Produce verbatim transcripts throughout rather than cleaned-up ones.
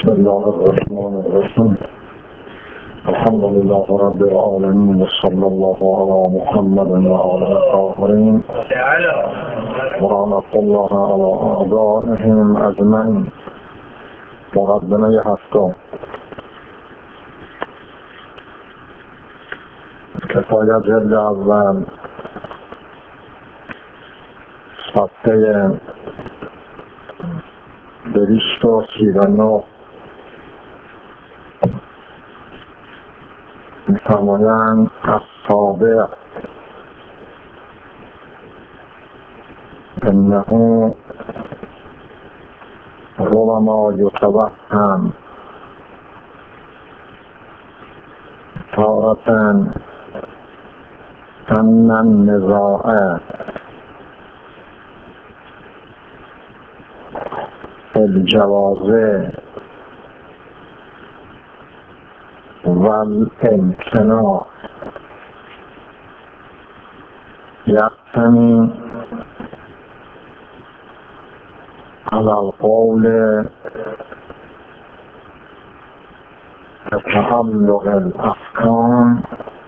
بسم الله الرحمن الرحيم الحمد لله رب العالمين وصلى الله على محمد وعلى الآخرين ورحمة الله على أعدائهم أجمعين. مقدمه هفتم کفایت جلد اول صفحه دویست و سی و نه می‌فرمایند السابع انه ربما یتوهم تارة ان النزاع في الجواز والامتناع يحتمي على القول بتعلق الأحكام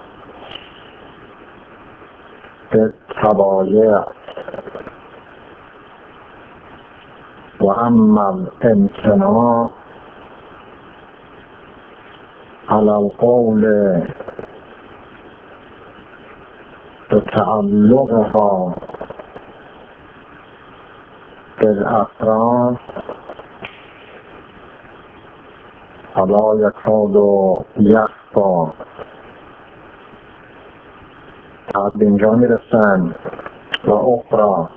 بالتبايع، وأما الامتناع على القول بتعلقها بالأطراف فلا يكاد يخفى. تا به اینجا میرسند و اخرى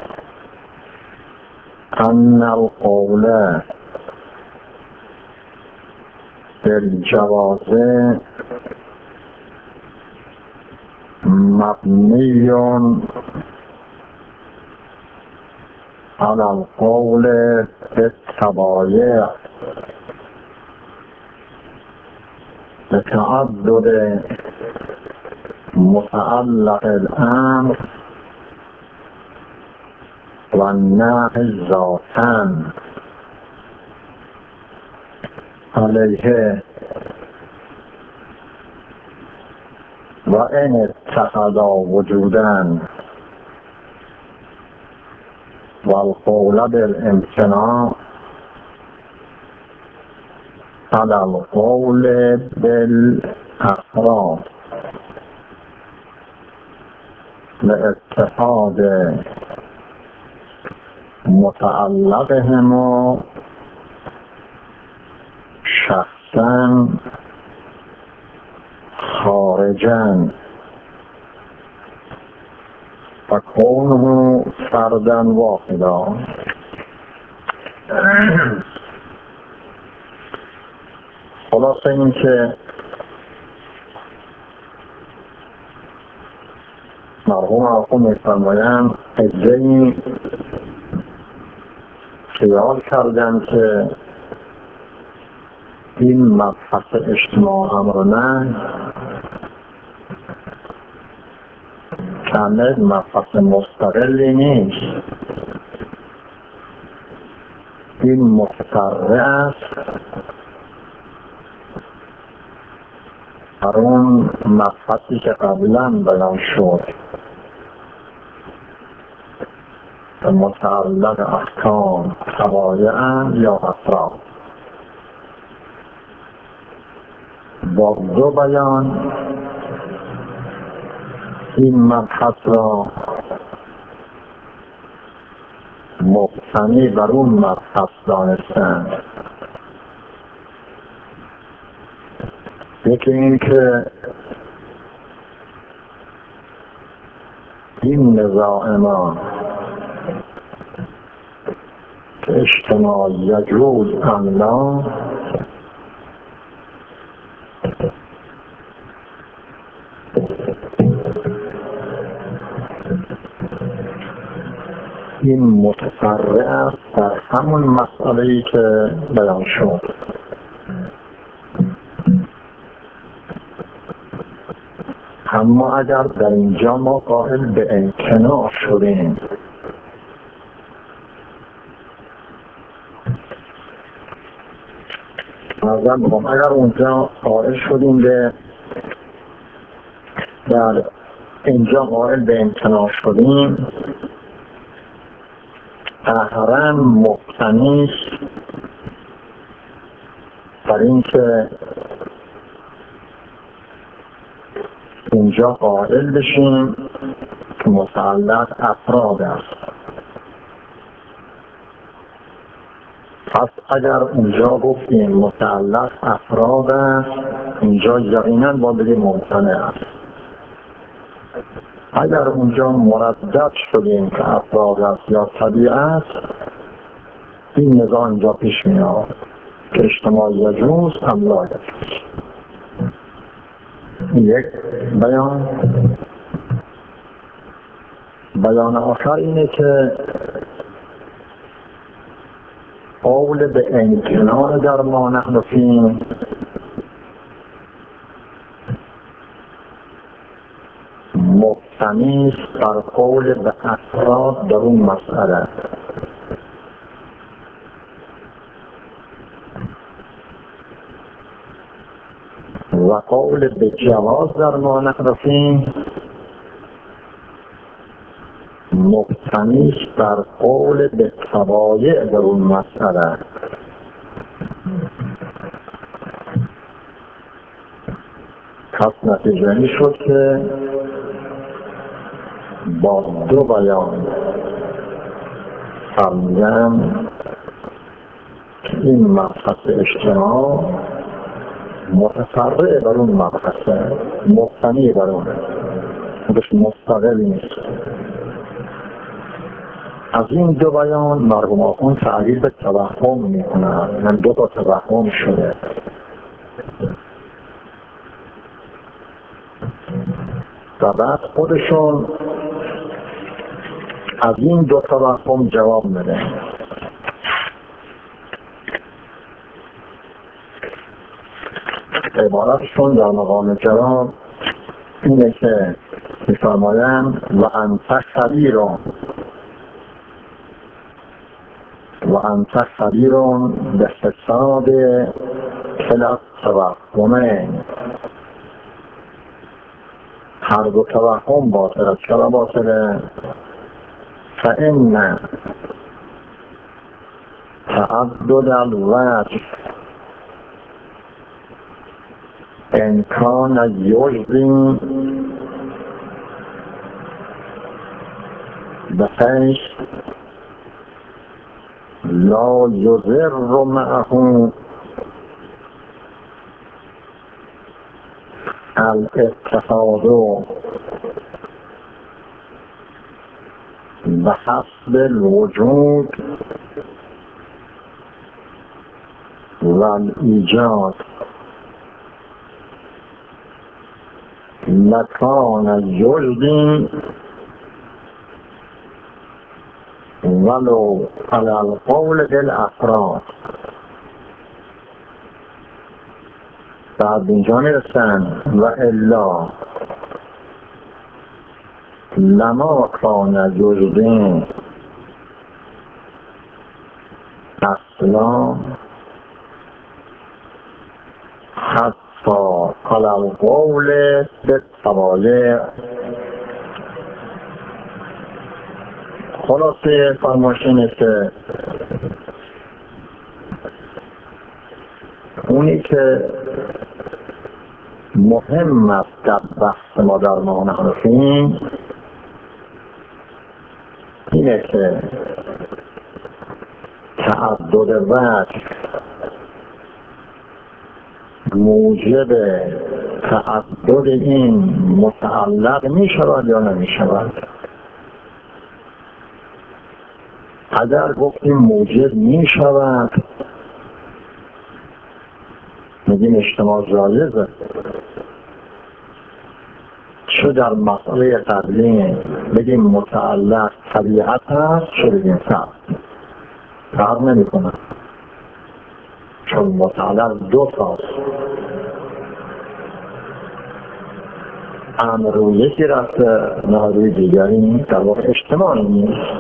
ان القول بالجواز مبنی على القول بالتبايع بتعدد متعلق الامر والنهي ذاتا عليه، وإن اتخذا وجودا والقول بالامتناع على القول بالأفراد لاتخاذ متعلقهم شخصا خارجا فكونه فردا واحدا. خلاصه این که مرحوم آقا می‌فرمایند عده‌ای خیال کردن که این مبحث اجتماع امر نه کامل مبحث مستقلی نیست، این متفرع است بر اون مبحثی که قبلا بیان شد متعلق احکام تبایع یا افراد. با دو بیان این مبحث را مبتنی بر اون مبحث دانستند. یکی این که این نزاع ما که اجتماع یجوز ام لا این متفرع است در همون مسئله‌ای که بیان شد. اما اگر در اینجا ما قائل به امتناع شدیم نظر میکنم اگر اونجا قائل شدیم به در اینجا قائل به امتناع شدیم، قهرن مبتنیست بر این که اینجا قائل بشیم که متعلق افراد است. پس اگر اونجا گفتیم متعلق افراد است، اینجا یقینا با بگیم ممتنع است. اگر اونجا مردد شدیم که افراد است یا طبیعت، این نظام اینجا پیش میاد که اجتماع یجوز ام لا یجوز. یک بیان. بیان آخر اینه که قول به امتناع در ما نحن فیه مبتنی است بر قول به افراد در اون مسئله. و قول به جواز در ما نحن فیه مبتنی است بر قول به تبایع در اون مسئله. پس نتیجه این شد که با دو بیان فرمودن که این مبحث اجتماع متفرع بر اون مبحث، مبتنی بر اون، بهش مستقل نیست. از این دو بیان مرحوم آخوند تعبیر به توهم میکنن، من دو تا توهم شده. و بعد خودشون از این دو توهم جواب میده. عبارتشون در مقام جواب اینه که میفرمایند و انت خبیرون و انت خبیرون به حساب کلا توهمین. هر دو توهم باطل است. چرا باطله؟ فإن تعدد الوجه إن كان يجزي بحيث لا يضر معه الاتحاد بحسب الوجود والإيجاد لكان يجزي ولو على القول بالأفراد. بعد اینجا میرسن و الا لما کان یجزی اصلا حتی على القول بالتبایع. خلاصه فرمایش اینه که اونی که مهم است در بحث ما در ما نحن فیه اینه که تعدد وجه موجب تعدد این متعلق می شود یا نمی شود. اگر گفتیم موجب می شود میگیم اجتماع جایزه. چه در مسئله قبلی بگیم متعلق طبیعت هست، چه بگیم فرق فرق نمی کنه، چون متعلق دو تاست. امر رو یکی رفته نه روی دیگری، در واقع اجتماعی نیست.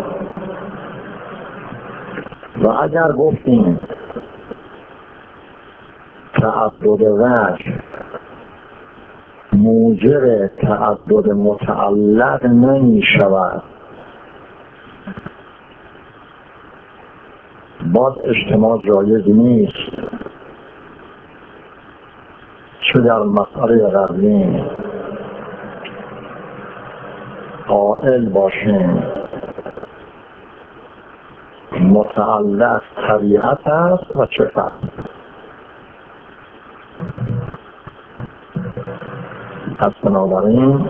و اگر گفتیم تعدد وجه موجب تعدد متعلق نمی شود. باز اجتماع جایز نیست، چه در مسئله قبلی قائل باشیم متعلق طبیعت است و چه فرق. پس بنابراین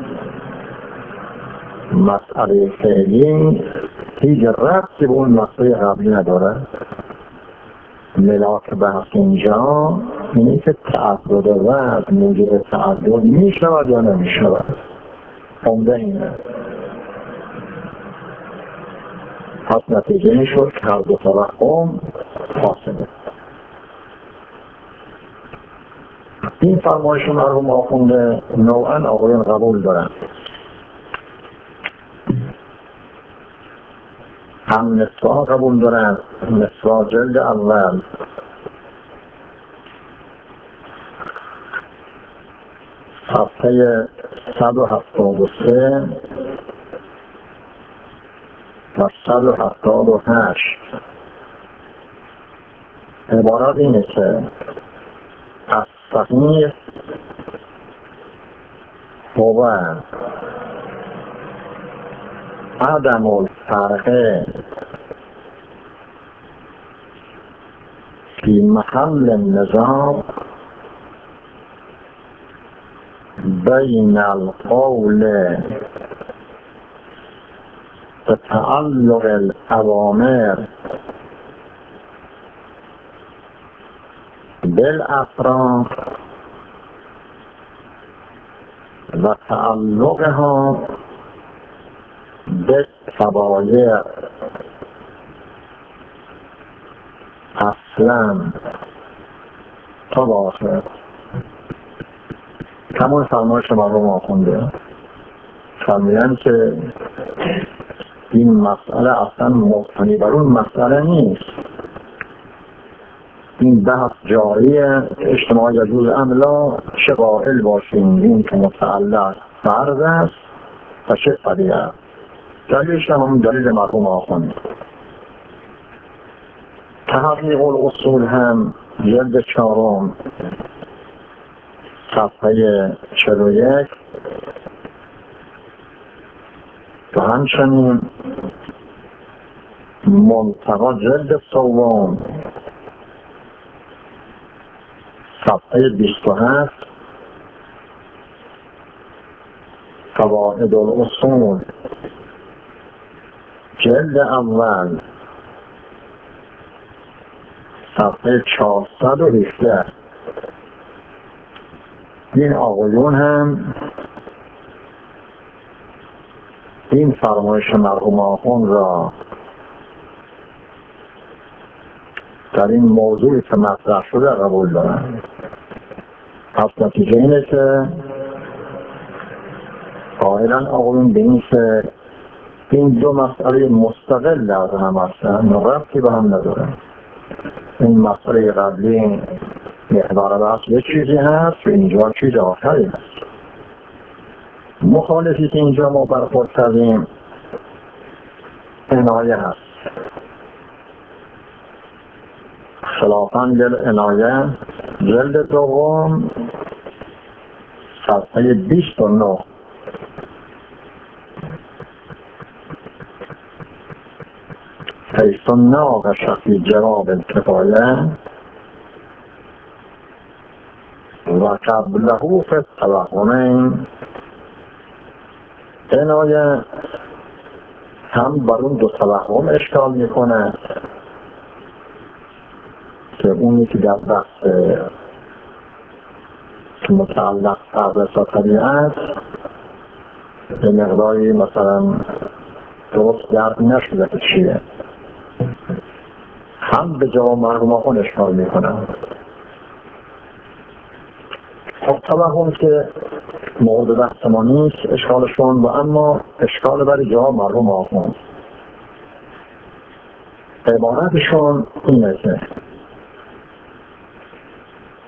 مسئله فعلی هیچ ربطی به اون مسئله قبلی نداره. ملاک بحث اینجا اینه که تعدد وجه موجب تعدد می شود یا نمی شود. عمده اینه. پس نتیجه این شد که هر دو توهم فاصله. این فرمایش مرحوم آخونده نوعا آقایان قبول دارن. هم مصرع قبول دارن، مصرع جلد اول صفحه صد و هفتاد و سه و صد و هفتاد و هشت عبارت اینه که از صحیح هو عدم الفرق فی محل النظام بین القول بتعلق الاوامر بالافراد و تعلقها بالتبایع اصلا تا باشه. همون فرمایش مرحوم آخونده فرمودن که این مسئله اصلا مبتنی بر اون مسئله نیست. این بحث جاریه اجتماع یجوز املا چه قائل باشیم این که متعلق فرض است و چه طبیعه. دلیلش هم دلیل مرحوم آخونده. تحقیق الاصول هم جلد چهارم صفحه چهل و یک و همچنین منتقا جلد سوم صفحه بیست و هفت قواعد الاصول جلد اول صفحه چهارصد و هفده. این آقایون هم این فرمایش مرحوم آخوند را در این موضوعی که مطرح شده قبول دارن. پس نتیجه اینه که قائلا آقایون به این که این دو مسئله مستقل از هم هستن، ربطی به هم نداره. این مسئله قبلی محور بحث یه چیزی هست و اینجا چیز آخری هست. مخالفی که اینجا ما برخورد کردیم عنایه هست. خلافاً جلد عنایه جلد دوم صفحه بیست و نه حیث ناقش فی جواب الکفایه و قبله فی التوهمین. عنایه هم بر اون دو توهم اشکال میکنه که اونی که در بحث متعلق فرض و طبیعت به مقداری مثلا درست درک نشده که چیه، هم به جواب مرحوم آخوند اشکال میکنن. خب توهم که مورد بحث ما نیست اشکالشون، و اما اشکال برای جواب مرحوم آخوند. عبارتشون اینه که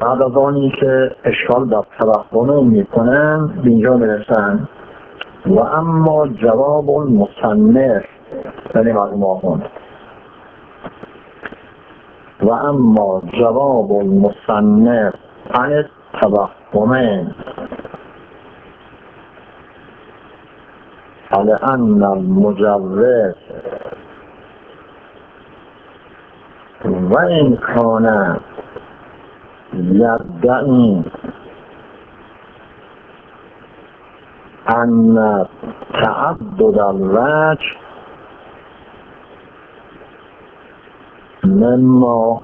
بعد از آنی که اشکال در توهم میکنن به اینجا میرسن و اما جواب المصنف یعنی مرحوم آخوند و اما جواب المصنف عن التوهم فلأن المجوز وإن كان يدعي أن تعدد الوجه مما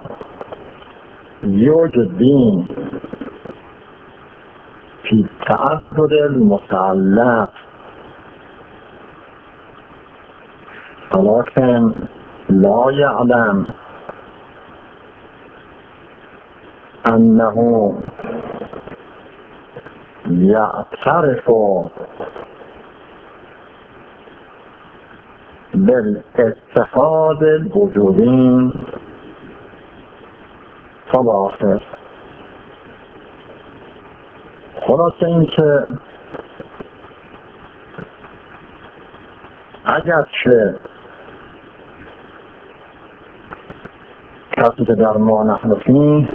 يجدي في تعدد المثلث ولكن لا يعلم أنه يعترف بالاتحاد الوجودي فواصل. خلاصه این که اگرچه کسی که در ما نحنفی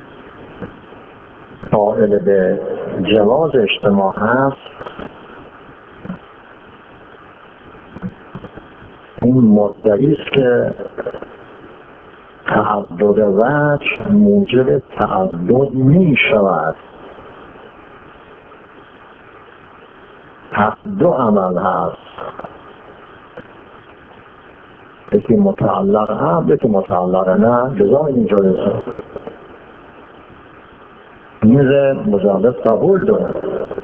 قائل به جواز اجتماع هست، این مدعی است که تعدد وجه موجب تعدد می شود. پس دو عمل هست، یکی متعلق هم یکی متعلق نه، جزا اینجا رسه میره مجالس قبول داره.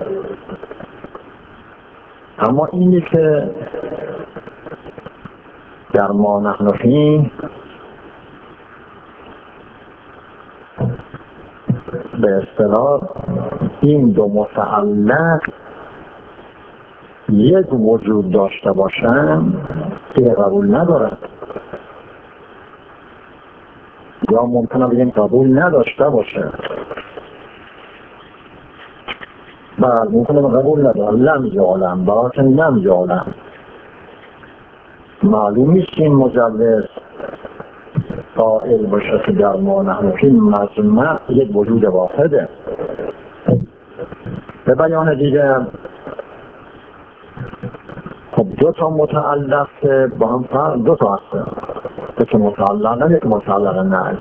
اما اینی که در ما نحنفی به اصطلاح این دو متعلق یک وجود داشته باشن که قبول ندارد، یا ممکنه بگیم قبول نداشته باشه. بله ممکنه قبول ندارد، لم یعلم باکن لم یعلم، معلوم نیست این مجوز قائل باشه که در ما نحنفی مجمع یک وجود واحده. به بیان دیگه خب دو تا متعلق که با هم فرق دو تا هسته، یکی متعلق نه یکی متعلق نه،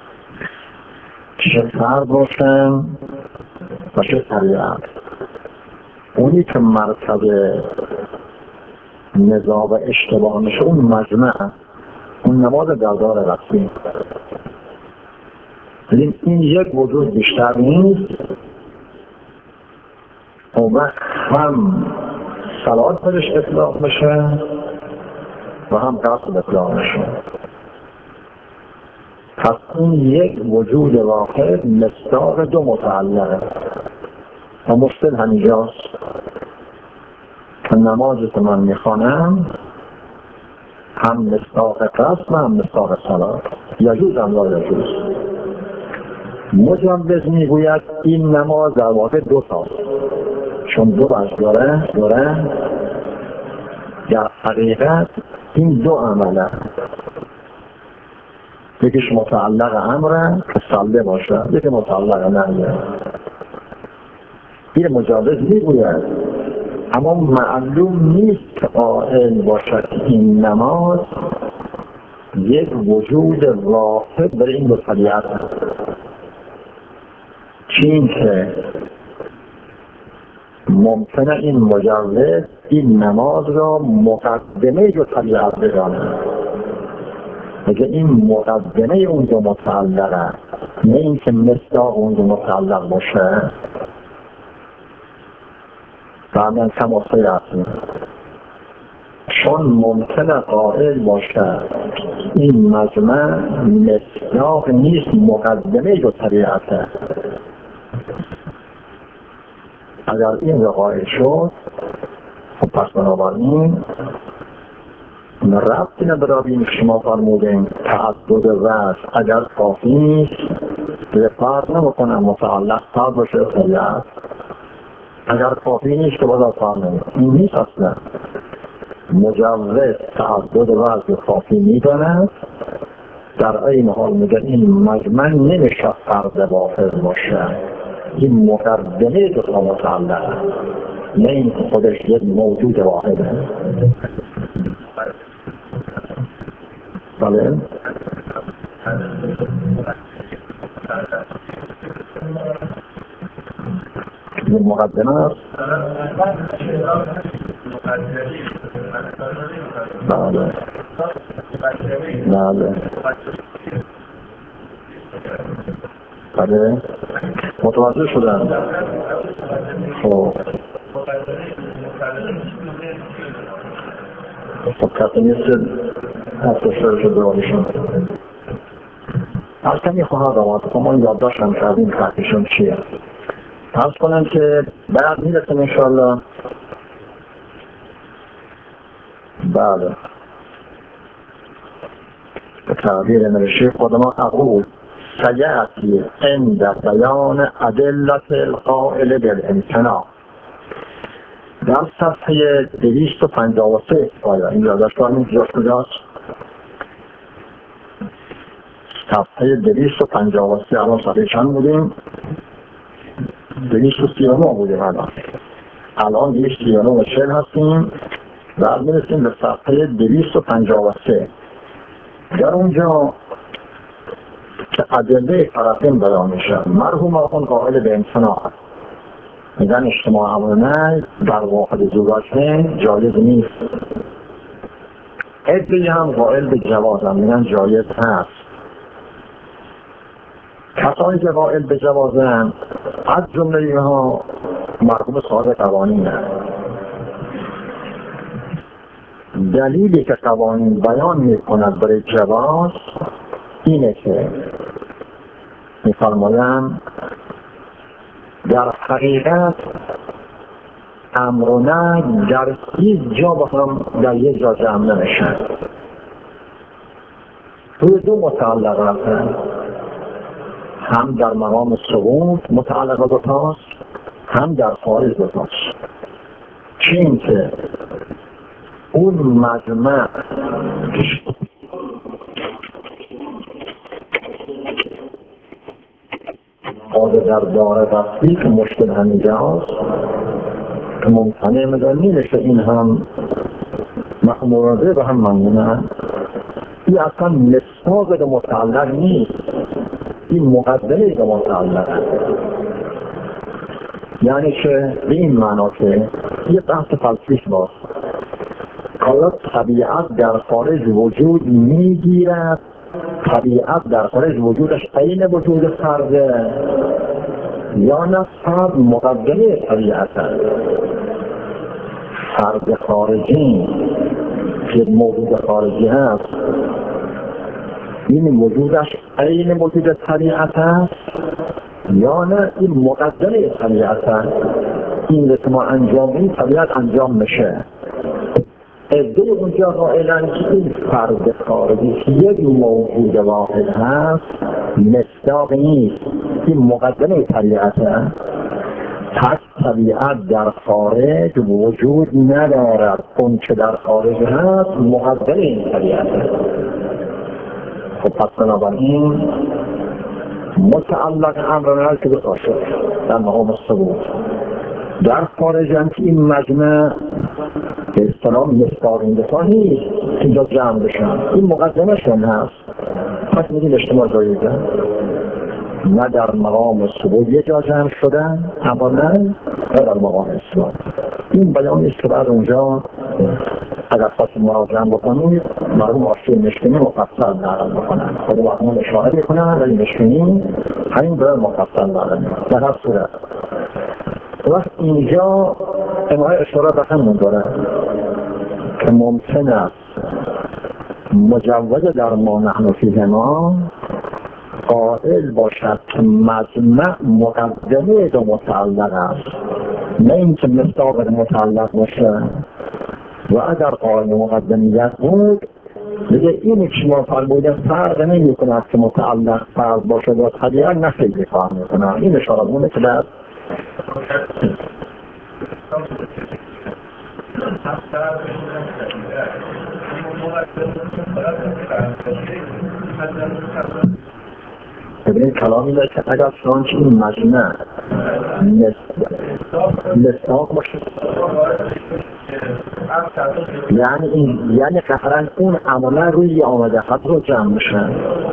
چه فرق باشن و چه طریقت. اونی که مرتبه نزاع و اشتباه میشه اون مجمع، اون نماز دردار رسمی. این یک وجود بیشتر نیست، و هم صلات برش اطلاق بشه و هم قصد اطلاق بشه. پس این یک وجود واحد مصداق دو متعلقه و مشکل همینجاست که نمازی که من میخوانم هم مصداق قصد هم مصداق صلات، یجوز هم لا یجوز. مجوز میگوید این نماز در واقع دو تاست، چون دو بخش داره داره در حقیقت این دو عمله، یکیش متعلق امره که صله باشه، یکی متعلق نهیه. این مجوز میگوید اما معلوم نیست که قائل باشد این نماز یک وجود واحد برای این دو طبیعت هست. چین که ممکنه این مجوز این نماز را مقدمه دو طبیعت بدانه، اگه این مقدمه اون دو متعلقه، نه این که مصداق اون دو متعلق باشه. فهمن تماسی هستیم، چون ممکنه قائل باشه این مجمع مصداق نیست، مقدمه دو طبیعته. اگر این را قائل شد خب پس بنابراین ربطی نداره به این شما فرمودین تعدد وجه اگر کافی نیست که فرق نمیکنه متعلق فرق باشه طبیعت، اگر کافی نیست که باید فرق نمیکنه. این نیست اصلا. مجوز تعدد وضع کافی میداند، در این حال میگه این مجمع نمیشه فرد واحد باشه، این مقدمه دو تا متعلق، نه این خودش یک موجود واحده. بله این مقدمه است. بله بله بله متوجه شدن. خب خب کسی نیست هفتشتر شده باشون از کمی خواهد آمد. خب ما یاد داشتم کردیم خطشون چیه. پس کنم که بعد میرسیم انشاءالله. بله به تعبیر نوشته خودمان اقول سیأتی عند بیان ادلت القائل بالامتناع. در صفحه دویست و پنجاه و سه آیا این یادداشت کنید جاش کجاست؟ صفحه دویست و پنجاه و سه. الان صفحه چند بودیم؟ دویست و سی و نه بودیم. الان الان دویست و سی و نه و چهل هستیم. بعد میرسیم به صفحه دویست و پنجاه و سه. در اونجا که ادله طرفین بیان میشه. مرحوم آخوند قائل به امتناع میگن اجتماع امر نهی در واحد زوجین جایز نیست. عده‌ای هم قائل به جواز هم میگن جایز هست. کسانی که قائل به جوازن از جمله اینها مرحوم صاحب قوانین هست. دلیلی که قوانین بیان میکند برای جواز اینه که میفرمایند در حقیقت امر و نهی در هیچ جا با هم در یک جا جمع نمیشن، روی دو متعلق هستن، هم در مقام ثبوت متعلق دوتاست، هم در خارج دوتاست. چین که اون مجمع قاعده در داره بستی که مشکل همینجا هست که ممکنه میدانی نشه این هم مأموراده و هم ممنونه. این اصلا مصداق به متعلق نیست، این مقدمه به متعلق. یعنی که به این معنا که یه بحث فلسفی باست، آیا طبیعت در خارج وجود میگیرد؟ طبیعت در خارج وجودش عین وجود فرده یا نه فرد مقدمه طبیعت هست؟ فرد خارجی که موجود خارجی هست این وجودش عین وجود طبیعت هست یا نه این مقدمه طبیعت هست؟ این که ما انجام این طبیعت انجام میشه. عده اونجا قائلن که این فرد خارجی که یک موجود واحد هست مصداق نیست، این مقدمه طبیعت هست. پس طبیعت در خارج وجود ندارد، اون که در خارج هست مقدمه این طبیعت هست. خب پس بنابراین متعلق امر نهی که دو شد در مقام ثبوت در خارج هم که این مجمع به اصطلاح مصداق این دفاع نیست اینجا جمع بشن، این مقدمه شون هست. پس میگیم اجتماع جایزه نه در مقام ثبوت یه جا جمع شدن اما نه در مقام اثبات. این بیان است که بعد اونجا اگر خواستیم مراجعه بکنید مرحوم آشوری مشکنی مفصل نقل بکنن، خود مرحوم اشاره میکنن ولی مشکنی همین برای مفصل نقل میکنن. در هر صورت وقت اینجا امهای اشاره به همون داره که ممکن است مجوز در ما نحن فیه ما قائل باشد که مجمع مقدمه دو متعلق است، نه اینکه مصداق متعلق باشه. و اگر قائل مقدمیت بود دیگه این که شما فرمودید فرق نمی کند که متعلق فرض باشه با طبیعت، نه خیلی فرق می کنه. این اشاره مونه که در ببینید کلامی داره که اگر چنانچه این مجمع مصداق باشه، یعنی این یعنی قطعا اون عمله روی آمده حد رو جمع میشن.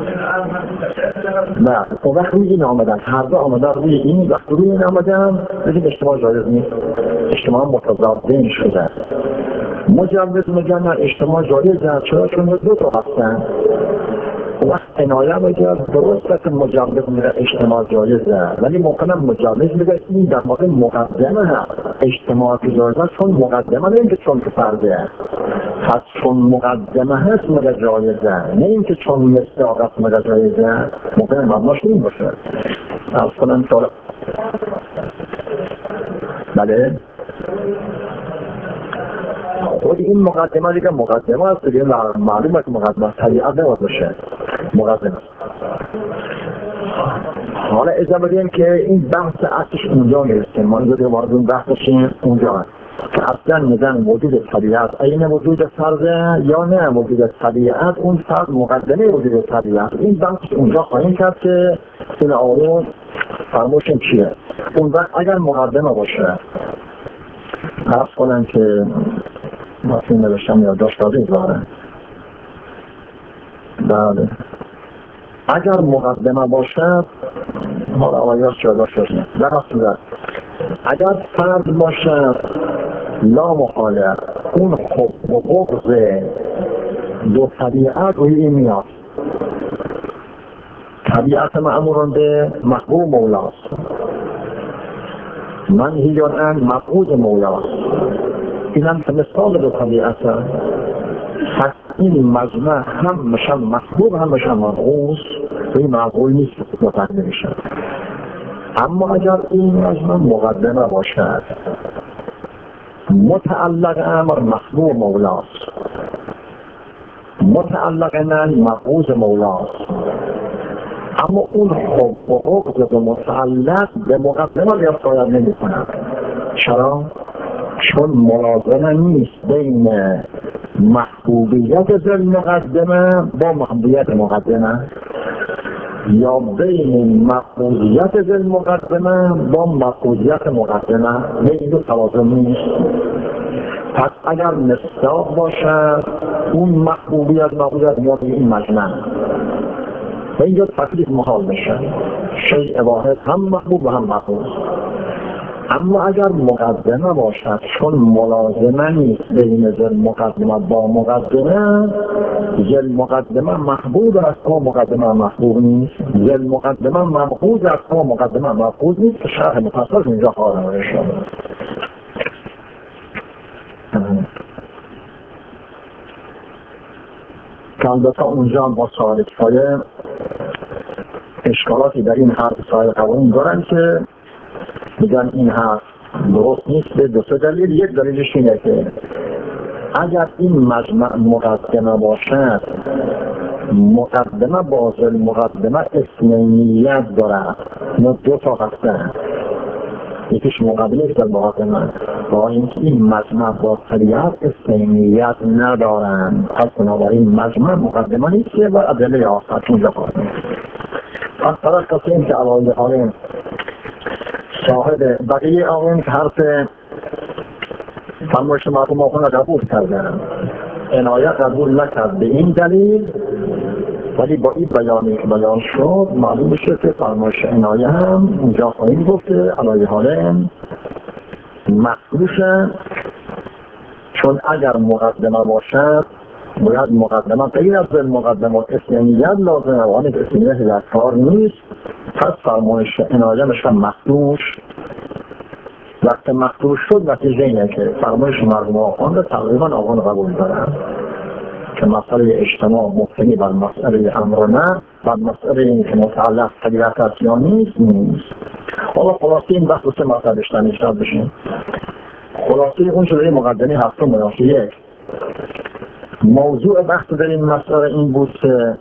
نه اون وقت روی این آمدن، هر دو آمدن روی این، وقت روی این آمدن بگید اجتماع جایز نیست، اجتماع متضادین شده. مجوز میگن نه اجتماع جایزه، چرا؟ چون دو تا هستن. وقت عنایه میگه درسته که مجوز میگه اجتماع جایزه، ولی ممکنه مجوز میگه این در واقع مقدمه هست. اجتماع جایزه چون مقدمه، نه اینکه چون که فرضه. پس چون مقدمه هست میگه جایزه، نه اینکه چون مصداق هست میگه جایزه. ممکنه مبناش این باشه. اصلا طور بله خود این مقدمه دیگه مقدمه است دیگه، معلومه که مقدمه طبیعت نباید باشه، مقدمه. حالا اجازه بدیم که این بحث اصلش اونجا میرسه، ما دیگه وارد اون بحثشیم اونجا که اصلا میگن وجود طبیعت عین وجود فرضه یا نه وجود طبیعت اون فرض مقدمه وجود طبیعت. این بحث اونجا خواهیم کرد که این آیون فرموشن چیه. اون وقت اگر مقدمه باشه عرض کنن که مفهوم نوشتم یا داشت داده داره. بله اگر مقدمه باشد، حالا آیات چه داشت داشت در صورت اگر فرد باشد لا مخالف، اون خب و بغض دو طبیعت روی این میاد. طبیعت معموران به محبوب مولاست، من هیان ان مبعوض مولاست. این هم که مثال دو طبیعت پس این مجمع هم مشن محبوب هم مشن مبعوض، این معقول نیست که متقدم میشه. اما اگر این مجمع مقدمه باشد متعلق امر محبوب مولاست، متعلق من مبعوض مولاست، اما اون خب و عقد و متعلق به مقدمه بیافتاید نمی کنند. چرا؟ چون ملازمه نیست بین محبوبیت ذل مقدمه با محبوبیت مقدمه، یا بین مقبولیت ذل مقدمه با مقبولیت مقدمه، بین این دو توازن نیست. پس اگر مصداق باشد اون محبوبیت مقبولیت میاد این مجمع و اینجا تکلیف محال میشه، شیء واحد هم محبوب و هم مقبول. اما اگر مقدمه باشد چون ملازمه نیست بین ذل مقدمه با مقدمه، ذل مقدمه محبوب است و مقدمه محبوب نیست، ذل مقدمه مبغوض است و مقدمه مبغوض نیست که شرح مفصل اینجا خواهد شد. که البته اونجا با سوال کفایه اشکالاتی در این حرف سایر قوانین دارن که میگن این حرف درست نیست به دو سه دلیل. یک دلیلش اینه که اگر این مجمع مقدمه باشد، مقدمه با ذل مقدمه اثنینیت دارد، ما دو تا هستن، یکیش مقدمه است ذل مقدمه، با اینکه این مجمع با طبیعت اثنینیت ندارند. پس بنابراین مجمع مقدمه نیست و ادله آخر اونجا خواهیم. پس طرف کسیم که علایه حالیم صاحب بقیه آقایون که حرف فرمایش مرحوم آقایون را قبول کردن، عنایت قبول نکرد به این دلیل، ولی با این بیانی که بیان شد معلوم میشه که فرمایش عنایه هم اونجا خواهیم گفت که علایه حالیم مخصوصه، چون اگر مقدمه باشد باید مقدمه غیر از مقدمات اثنینیت لازمه و آنه که اثنینیت در کار نیست. پس فرمایش عنایه میشه مخدوش. وقت مخدوش شد نتیجه اینه که فرمایش مرحوم آقایون تقریبا آقایون قبول دارن که مسئله اجتماع مبتنی بر مسئله امر و نهی و مسئله این که متعلق طبیعت است یا نیست نیست. حالا خلاصه این بحث سه مسئله اشتراک بشیم. خلاصه اون شده مقدمه هفتم مناسب یک، موضوع بحث در این مسئله این بود که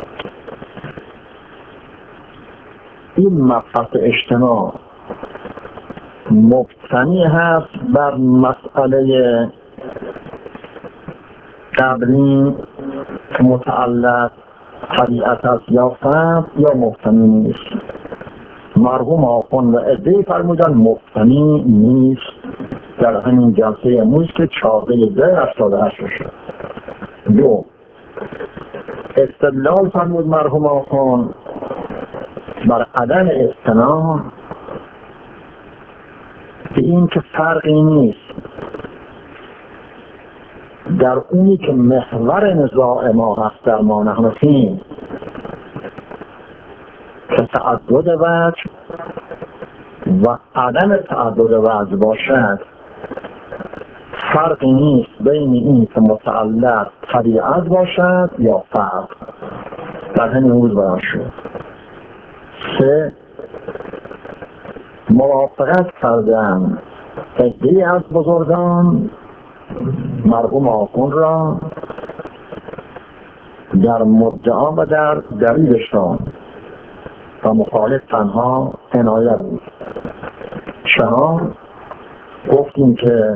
این مبحث اجتماع مبتنی هست بر مسئله قبلی که متعلق طبیعت است یا فرد یا مبتنی نیست. مرحوم آخوند و عده‌ای فرمودن مبتنی نیست. در همین جلسه امروز که چهارده ده هفتاد و هشت شد. دو استدلال فرمود مرحوم آخوند بر عدم استناد به این که فرقی نیست در اونی که محور نزاع ما هست در ما نحن فیم که تعدد وجه و عدم تعدد وجه باشد، فرقی نیست بین این که متعلق طبیعت باشد یا فرد. در همین روز بیان شد. سه موافقت کردن عده‌ای از بزرگان مرحوم آخوند را در مدعا و در دلیلشان و مخالف تنها عنایت بود. چهار گفتیم که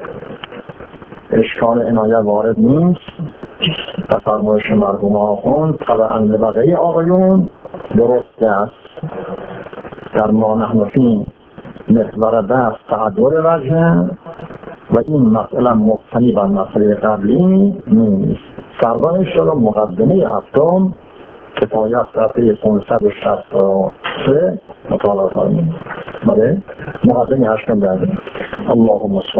اشکال عنایت وارد نیست و فرمایش مرحوم آخوند طبعاً لبقیه آقایون درست است. در ما نحن فیم محور بحث تعدد وجه و این مسئله مبتنی بر مسئله قبلی نیست. فردا انشاءالله مقدمه هفتم کفایت صفحه پانصد و شصت و سه مطالعه کنیم. بله مقدمه هشتم داریم. اللهم